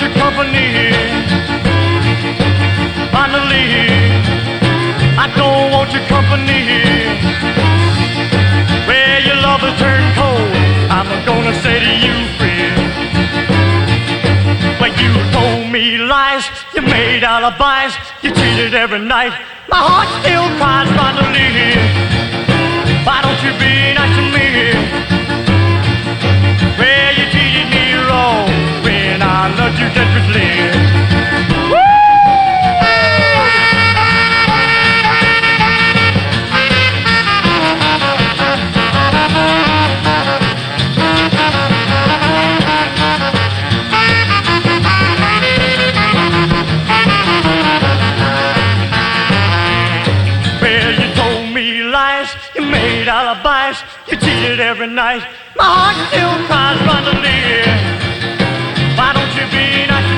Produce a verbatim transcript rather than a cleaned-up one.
your company. Finally, I don't want your company. Where your love has turned cold, I'm gonna say to you, friend. Well, you told me lies, you made alibis, you cheated every night. My heart still cries finally. Why don't you be nice to me? Well, you treated me wrong when I loved you desperately. You made alibis, you cheated every night. My heart still cries finally. Why don't you be nice?